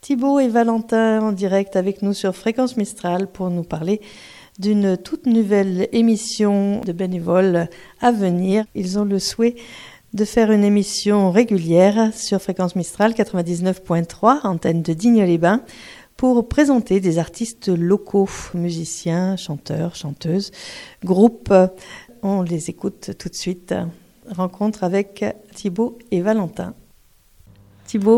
Thibaut et Valentin en direct avec nous sur Fréquence Mistral pour nous parler d'une toute nouvelle émission de bénévoles à venir. Ils ont le souhait de faire une émission régulière sur Fréquence Mistral 99.3, antenne de Digne-les-Bains, pour présenter des artistes locaux, musiciens, chanteurs, chanteuses, groupes. On les écoute tout de suite. Rencontre avec Thibaut et Valentin. Thibaut ?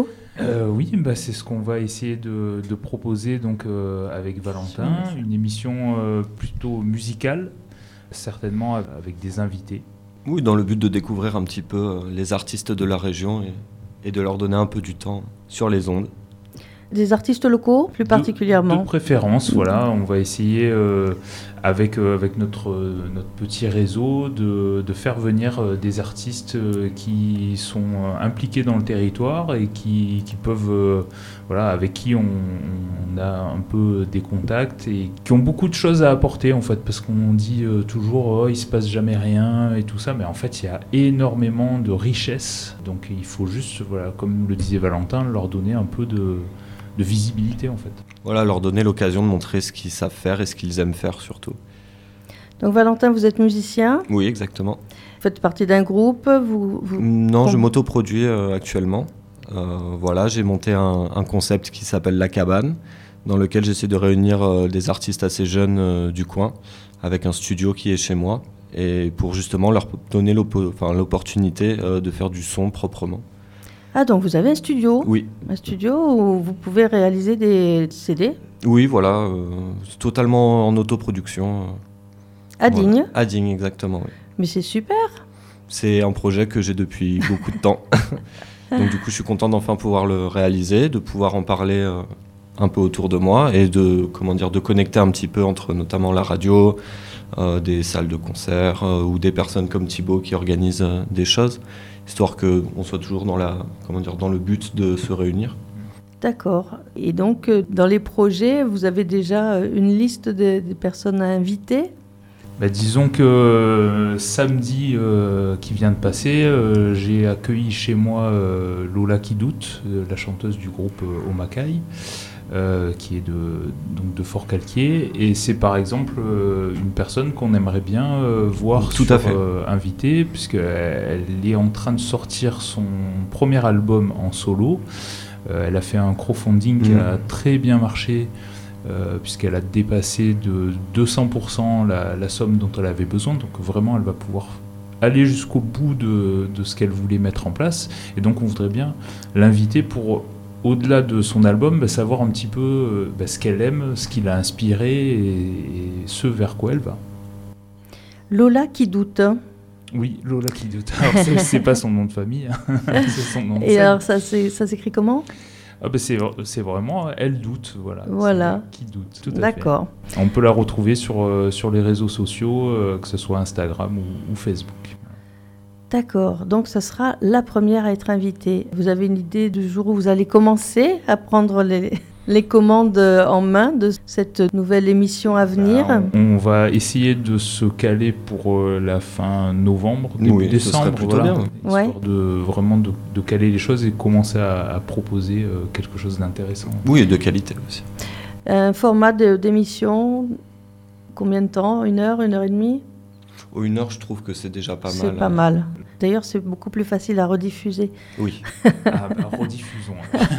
Oui, c'est ce qu'on va essayer de proposer donc, avec Valentin, une émission plutôt musicale, certainement avec des invités. Oui, dans le but de découvrir un petit peu les artistes de la région et de leur donner un peu du temps sur les ondes. Des artistes locaux, plus particulièrement. De préférence, voilà. On va essayer, avec notre petit réseau, de faire venir des artistes qui sont impliqués dans le territoire et qui peuvent, avec qui on a un peu des contacts et qui ont beaucoup de choses à apporter, en fait, parce qu'on dit toujours il se passe jamais rien et tout ça, mais en fait, il y a énormément de richesses. Donc, il faut juste, comme le disait Valentin, leur donner un peu de visibilité, en fait. Voilà, leur donner l'occasion de montrer ce qu'ils savent faire et ce qu'ils aiment faire, surtout. Donc Valentin, vous êtes musicien ? Oui, exactement. Vous faites partie d'un groupe ? Non, je m'autoproduis actuellement. J'ai monté un concept qui s'appelle La Cabane, dans lequel j'essaie de réunir des artistes assez jeunes du coin, avec un studio qui est chez moi, et pour justement leur donner l'opportunité de faire du son proprement. Ah, donc vous avez un studio ? Oui. Un studio où vous pouvez réaliser des CD ? Oui, totalement en autoproduction. À Digne ? À Digne, exactement, oui. Mais c'est super ! C'est un projet que j'ai depuis beaucoup de temps. Donc du coup, je suis content d'enfin pouvoir le réaliser, de pouvoir en parler un peu autour de moi et de connecter un petit peu entre notamment la radio, des salles de concert ou des personnes comme Thibaut qui organisent des choses, histoire qu'on soit toujours dans le but de se réunir. D'accord. Et donc, dans les projets, vous avez déjà une liste des personnes à inviter ? Disons que samedi qui vient de passer, j'ai accueilli chez moi Lola qui doute, la chanteuse du groupe Omakai, qui est de Fort-Calquier, et c'est par exemple une personne qu'on aimerait bien voir invitée, puisqu'elle est en train de sortir son premier album en solo. Elle a fait un crowdfunding qui a très bien marché, puisqu'elle a dépassé de 200% la somme dont elle avait besoin, donc vraiment elle va pouvoir aller jusqu'au bout de ce qu'elle voulait mettre en place, et donc on voudrait bien l'inviter pour, au-delà de son album, savoir un petit peu ce qu'elle aime, ce qui l'a inspiré et ce vers quoi elle va. Lola qui doute. Oui, Lola qui doute. Alors c'est pas son nom de famille, c'est son nom de scène. Et alors ça s'écrit comment ? C'est vraiment elle doute, voilà. Qui doute, tout à fait. D'accord. On peut la retrouver sur les réseaux sociaux, que ce soit Instagram ou Facebook. D'accord, donc ça sera la première à être invitée. Vous avez une idée du jour où vous allez commencer à prendre les commandes en main de cette nouvelle émission à venir ? On va essayer de se caler pour la fin novembre, début décembre. Ce serait plutôt bien. Histoire de caler les choses et commencer à proposer quelque chose d'intéressant. Oui, et de qualité aussi. Un format d'émission, combien de temps ? 1 heure, 1 heure et demie ? 1 heure, je trouve que c'est déjà pas mal. C'est pas mal. D'ailleurs, c'est beaucoup plus facile à rediffuser. Oui. Rediffusons.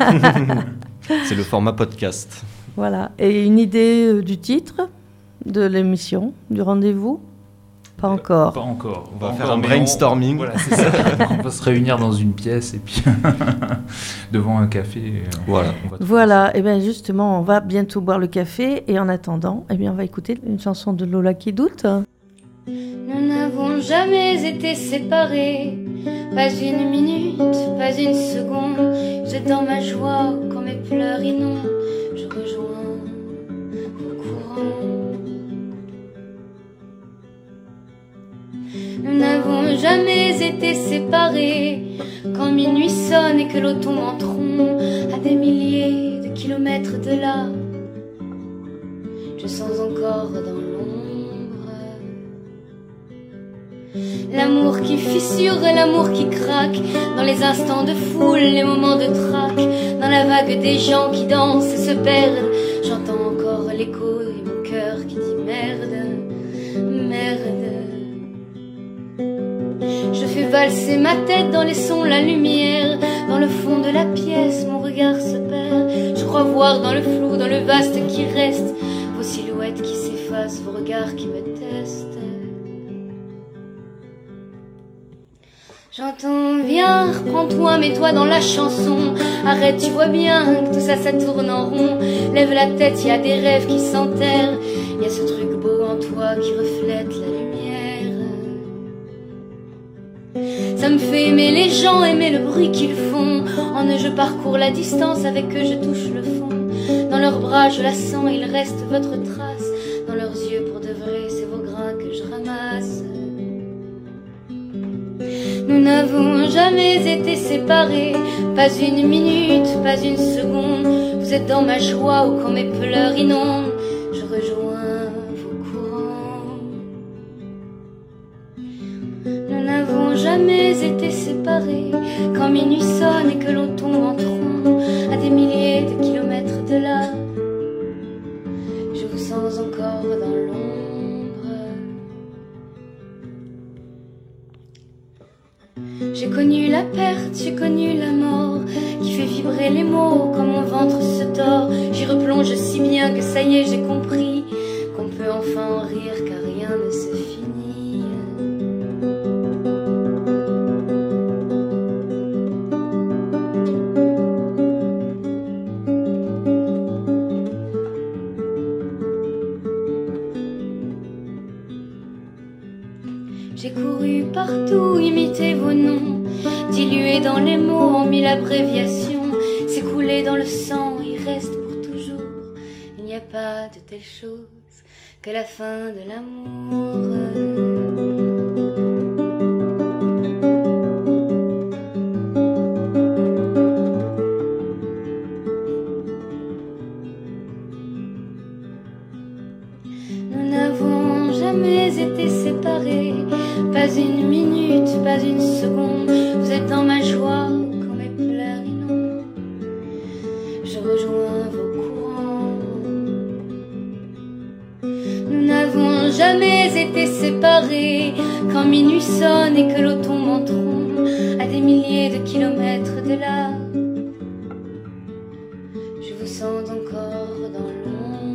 C'est le format podcast. Voilà. Et une idée du titre de l'émission, du rendez-vous ? Pas encore. Pas encore. On va faire un brainstorming. Voilà, c'est ça. On va se réunir dans une pièce et puis devant un café. Voilà. Et bien justement, on va bientôt boire le café. Et en attendant, on va écouter une chanson de Lola qui doute. Nous n'avons jamais été séparés, pas une minute, pas une seconde. J'ai dans ma joie quand mes pleurs inondent, je rejoins vos courants. Nous n'avons jamais été séparés, quand minuit sonne et que l'eau tombe en tronc, à des milliers de kilomètres de là, je sens encore dans l'ombre L'amour qui fissure et l'amour qui craque, dans les instants de foule, les moments de trac, dans la vague des gens qui dansent et se perdent. J'entends encore l'écho et mon cœur qui dit merde, merde. Je fais valser ma tête dans les sons, la lumière. Dans le fond de la pièce, mon regard se perd. Je crois voir dans le flou, dans le vaste qui reste, vos silhouettes qui s'effacent, vos regards qui me testent. J'entends, viens, reprends-toi, mets-toi dans la chanson. Arrête, tu vois bien que tout ça, ça tourne en rond. Lève la tête, y a des rêves qui s'enterrent. Y a ce truc beau en toi qui reflète la lumière. Ça me fait aimer les gens, aimer le bruit qu'ils font. En eux, je parcours la distance, avec eux, je touche le fond. Dans leurs bras, je la sens, il reste votre trace. Dans leurs yeux, pour de vrai, c'est vos grains que je ramasse. Nous n'avons jamais été séparés, pas une minute, pas une seconde. Vous êtes dans ma joie ou quand mes pleurs inondent, je rejoins vos courants. Nous n'avons jamais été séparés, quand minuit sonne et que l'on tombe en trombe, à des milliers de kilomètres de là, je vous sens encore dans l'ombre. J'ai connu la perte, j'ai connu la mort, qui fait vibrer les mots quand mon ventre se tord. J'y replonge si bien que ça y est, j'ai compris qu'on peut enfin en rire car rien ne se finit. J'ai couru partout, imité vos noms, dilué dans les mots en mille abréviations, s'écoulé dans le sang, il reste pour toujours. Il n'y a pas de telle chose que la fin de l'amour. Nous n'avons jamais été séparés, pas une minute, pas une seconde. Vous êtes dans ma joie quand mes pleurs inondent, je rejoins vos courants. Nous n'avons jamais été séparés, quand minuit sonne et que l'eau tombe en trombe, à des milliers de kilomètres de là, je vous sens encore dans l'ombre.